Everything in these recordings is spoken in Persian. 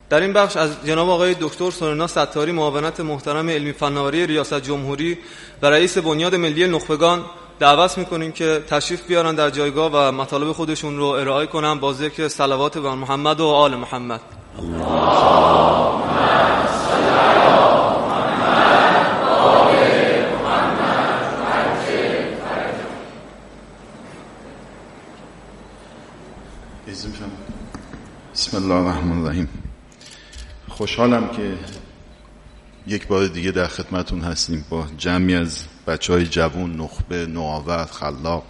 در این بخش از جناب آقای دکتر سورنا ستاری معاونت محترم علمی فناوری ریاست جمهوری و رئیس بنیاد ملی نخبگان دعوت میکنیم که تشریف بیارن در جایگاه و مطالب خودشون رو ارائه کنن با ذکر صلوات بر محمد و آل محمد. بسم الله الرحمن الرحیم. خوشحالم که یک بار دیگه در خدمتون هستیم با جمعی از بچهای جوان، نخبه، نوآور، خلاق.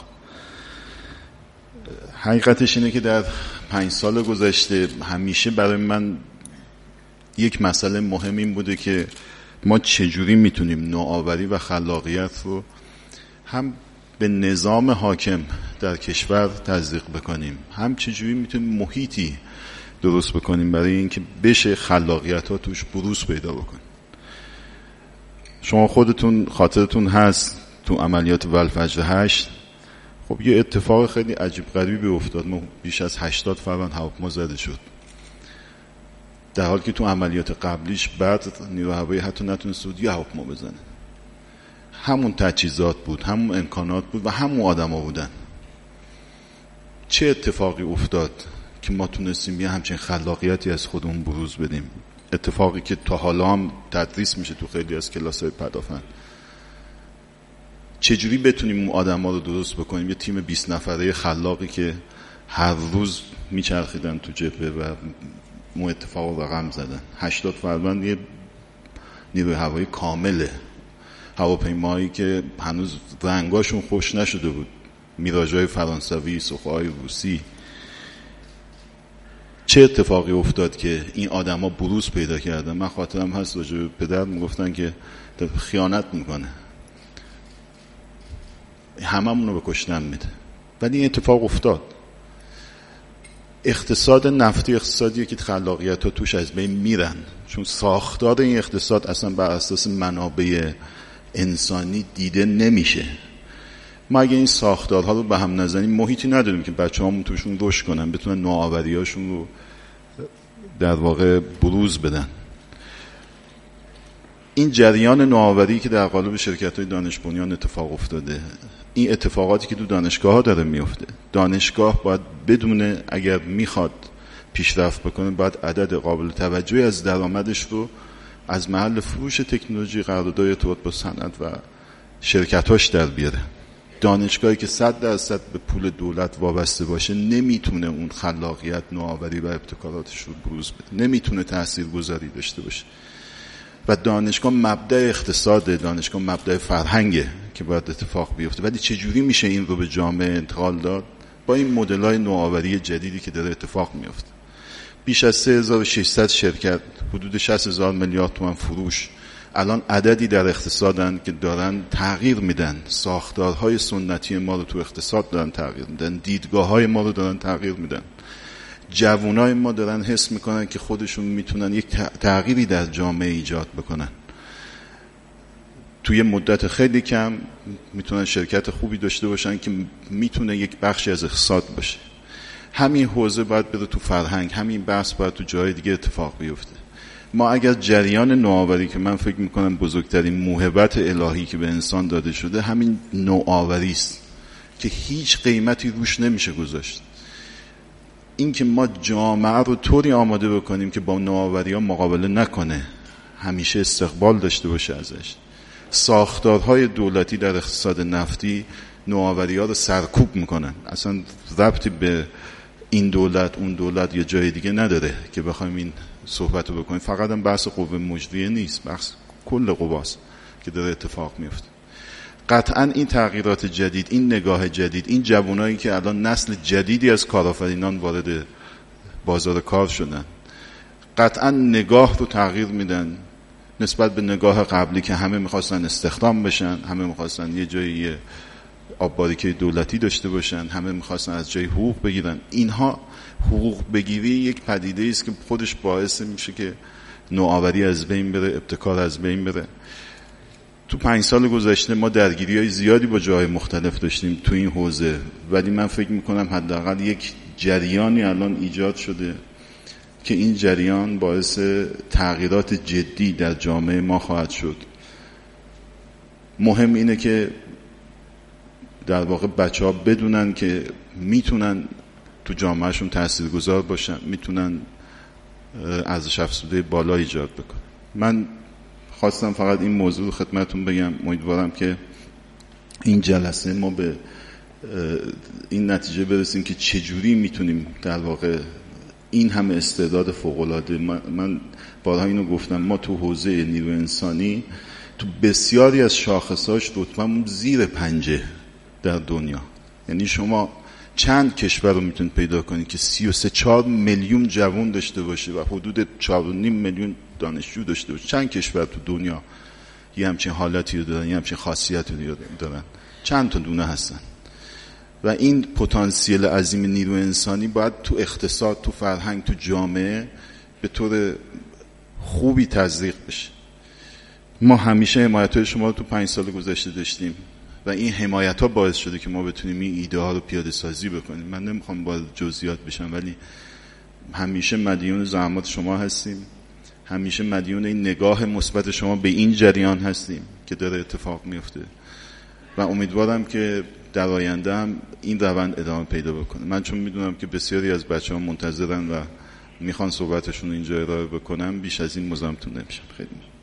حقیقتش اینه که در 5 سال گذشته همیشه برای من یک مسئله مهم این بوده که ما چجوری میتونیم نوآوری و خلاقیت رو هم به نظام حاکم در کشور تزریق بکنیم، هم چجوری میتونیم محیطی درست بکنیم برای اینکه بشه خلاقیت ها توش بروز پیدا بکنیم. شما خودتون خاطرتون هست تو عملیات والفجر 8 خب یه اتفاق خیلی عجیب غریبی افتاد. ما بیش از 80 فروند هواپیما زده شد، در حالی که تو عملیات قبلیش بعد نیروی هوایی حتی نتونست یه هواپیما بزنه. همون تجهیزات بود، همون امکانات بود و همون آدما بودن. چه اتفاقی افتاد که ما تونستیم یه همچین خلاقیتی از خودمون بروز بدیم؟ اتفاقی که تا حالا هم تدریس میشه تو خیلی از کلاس‌های پدافند. چجوری بتونیم اون آدما رو درست بکنیم؟ یه تیم 20 نفره خلاقی که هر روز میچرخیدن تو جبهه و اون اتفاق رو رقم زدن. 80 فروند یه نیروی هوایی کامله. هواپیمایی که هنوز رنگاشون خوش نشده بود، میراژهای فرانسوی، سوخوهای روسی. چه اتفاقی افتاد که این آدما بروز پیدا کردن؟ من خاطرم هست راجع به پدر میگفتن که خیانت میکنه، هممون رو به کشتن میده، ولی این اتفاق افتاد. اقتصاد نفتی اقتصادیه که خلاقیت ها توش از بین میرن، چون ساختار این اقتصاد اصلا بر اساس منابع انسانی دیده نمیشه. ما اگه این ساختارها رو به هم نزنیم محیطی نداریم که بچه‌هامون توشون رشد کنن، بتونن نوآوری‌هاشون رو در واقع بروز بدن. این جریان نوآوری که در قالب شرکت‌های دانش بنیان اتفاق افتاده، این اتفاقاتی که تو دانشگاه‌ها داره میفته، دانشگاه باید بدونه اگر میخواد پیشرفت بکنه باید عدد قابل توجهی از درآمدش رو از محل فروش تکنولوژی، قراردادهای ارتباط با صنعت و شرکت‌هاش در بیاره. دانشگاهی که 100% به پول دولت وابسته باشه نمیتونه اون خلاقیت، نوآوری و ابتکاراتش رو بروز بده، نمیتونه تاثیرگذاری داشته باشه. و دانشگاه مبدأ اقتصاده، دانشگاه مبدأ فرهنگه که باید اتفاق بیفته. ولی چجوری میشه این رو به جامعه انتقال داد؟ با این مدل‌های نوآوری جدیدی که داره اتفاق میفته. بیش از 3600 شرکت، حدود 60,000 میلیارد تومان فروش، الان عددی در اقتصادن که دارن تغییر میدن. ساختارهای سنتی ما رو تو اقتصاد دارن تغییر میدن، دیدگاه‌های ما رو دارن تغییر میدن. جوانای ما دارن حس میکنن که خودشون میتونن یک تغییری در جامعه ایجاد بکنن. توی مدت خیلی کم میتونن شرکت خوبی داشته باشن که میتونه یک بخشی از اقتصاد باشه. همین حوزه باید بره تو فرهنگ، همین بحث باید تو جای دیگه اتفاق بیفته. ما اگر جریان نوآوری که من فکر میکنم بزرگترین موهبت الهی که به انسان داده شده همین نوآوری است که هیچ قیمتی روش نمیشه گذاشت. این که ما جامعه رو طوری آماده بکنیم که با نوآوری ها مقابله نکنه، همیشه استقبال داشته باشه ازش. ساختارهای دولتی در اقتصاد نفتی نوآوری ها رو سرکوب میکنن، اصلا ربطی به این دولت اون دولت یا جای دیگه نداره که بخوایم این صحبت رو بکنیم. فقط هم بحث قوه مجریه نیست، بحث کل قواست که داره اتفاق میفته. قطعا این تغییرات جدید، این نگاه جدید، این جوانایی که الان نسل جدیدی از کارآفرینان وارد بازار کار شدن، قطعا نگاه رو تغییر میدن نسبت به نگاه قبلی که همه میخواستن استخدام بشن، همه میخواستن یه جایی آب‌باریکه دولتی داشته باشن، همه میخواستن از جای حقوق بگیرن. اینها حقوق بگیری یک پدیده است که خودش باعث میشه که نوآوری از بین بره، ابتکار از بین بره. تو 5 سال گذشته ما درگیری‌های زیادی با جاهای مختلف داشتیم تو این حوزه، ولی من فکر میکنم حداقل یک جریانی الان ایجاد شده که این جریان باعث تغییرات جدی در جامعه ما خواهد شد. مهم اینه که در واقع بچه‌ها بدونن که میتونن تو جامعهشون تاثیرگذار باشن، میتونن ارزش افزوده بالا ایجاد بکنن. من خواستم فقط این موضوع رو خدمتتون بگم. امیدوارم که این جلسه ما به این نتیجه برسیم که چجوری میتونیم در واقع این همه استعداد فوق‌العاده، من بارها اینو گفتم، ما تو حوزه نیروی انسانی تو بسیاری از شاخصاش رتبه‌مون زیر 5 در دنیا. یعنی شما چند کشور رو میتونید پیدا کنید که 33-4 میلیون جوان داشته باشه و حدود 4.5 میلیون دانشجو داشته باشه؟ چند کشور تو دنیا یه همچین حالتی رو دارن، یه همچین خاصیتی رو دارن؟ چند تا دونه هستن. و این پتانسیل عظیم نیروی انسانی باید تو اقتصاد، تو فرهنگ، تو جامعه به طور خوبی تزریق بشه. ما همیشه حمایت‌های شما رو تو 5 سال گذشته داشتیم و این حمایت‌ها باعث شده که ما بتونیم این ایده ها رو پیاده سازی بکنیم. من نمیخوام با جزئیات بشم، ولی همیشه مدیون زحمات شما هستیم، همیشه مدیون این نگاه مثبت شما به این جریان هستیم که داره اتفاق میفته و امیدوارم که در آینده هم این روند ادامه پیدا بکنه. من چون میدونم که بسیاری از بچه‌ها منتظرن و میخوان صحبتشون اینجا ارائه بکنم، بیش از این مزاحمتون نمیشم. خیلی